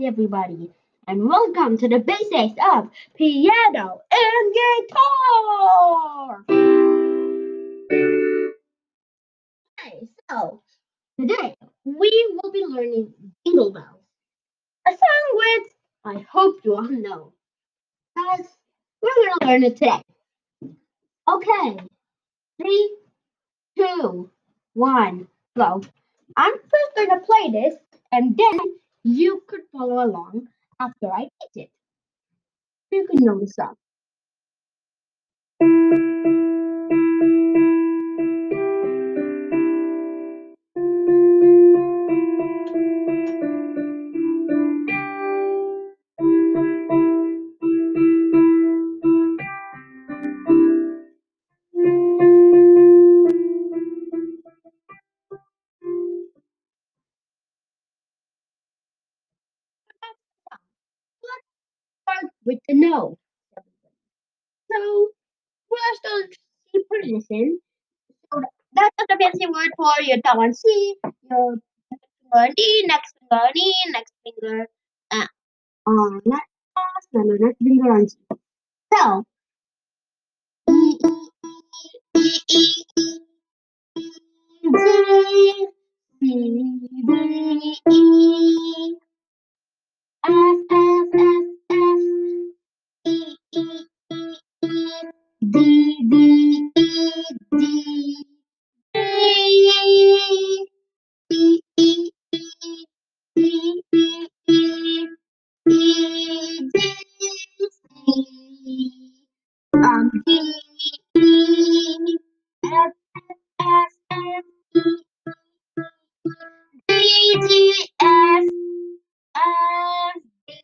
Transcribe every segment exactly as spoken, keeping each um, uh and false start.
everybody, and welcome to the basics of piano and guitar. Okay, so today we will be learning Jingle Bells, a song which I hope you all know, because we're going to learn it today. Okay, three, two, one, go. I'm first going to play this, and then you could follow along after I teach it. You can know the song. Let's start with the note. So first, I'll see position. So that's the fancy word for your thumb on C, your finger on D, next finger on E, next finger uh, on next, no, no, next finger on C. So E, E, E, E, G, C, D, E, F, F, F, F, E, E, E, E, D, D, E, D. E, E, E, E, E, E, E, E, D, C, um, D, E, F, F, F, E, D, G, F, F, D.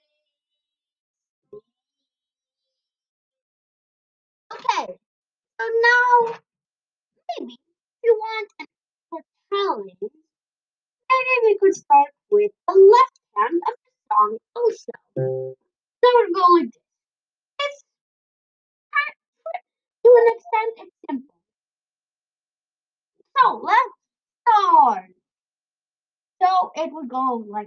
Okay, so now maybe you want an extra challenge. Maybe we could start with the left hand of the song also. So we're going like this. It's to an extent it's simple. So let's start. So it would go like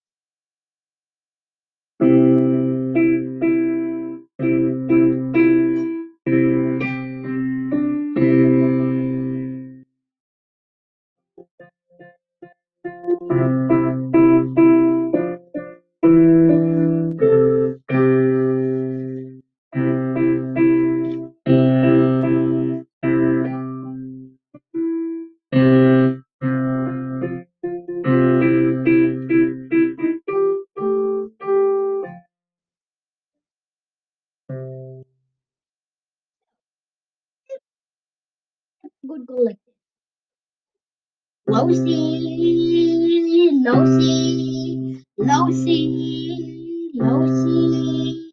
would go like this. Low C, low C, low C, low C,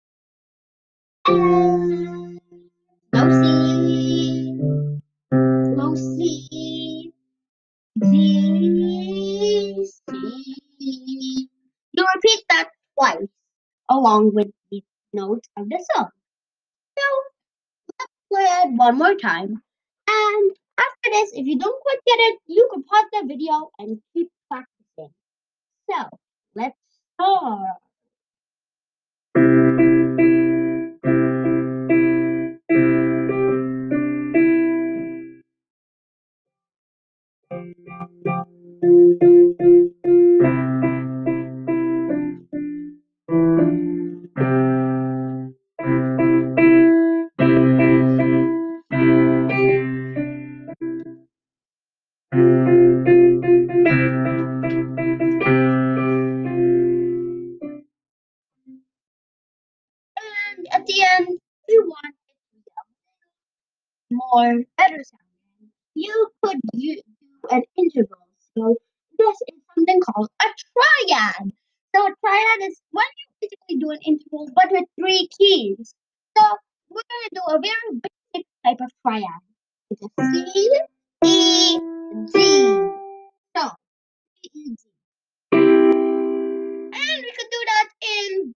and low C, low C, G, C. You repeat that twice along with the notes of the song. So let's play it one more time. And after this, if you don't quite get it, you can pause the video and keep practicing. So let's start. And at the end, if you want it to be more better sounding, you could u- do an interval. So this is something called a triad. So a triad is when you basically do an interval but with three keys. So we're gonna do a very basic type of triad. It's a C, E, G. So C, E, G. And we could do that in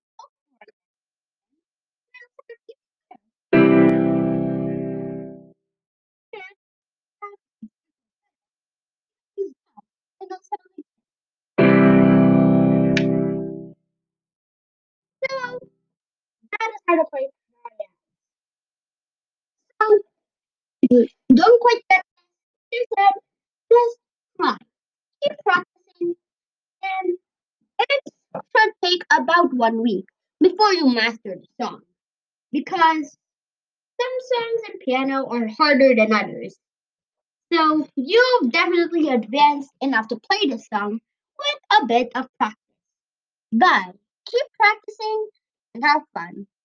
how to play piano. So don't quite get instead, just try. Keep practicing and it should take about one week before you master the song. Because some songs in piano are harder than others. So you've definitely advanced enough to play the song with a bit of practice. But keep practicing and have fun.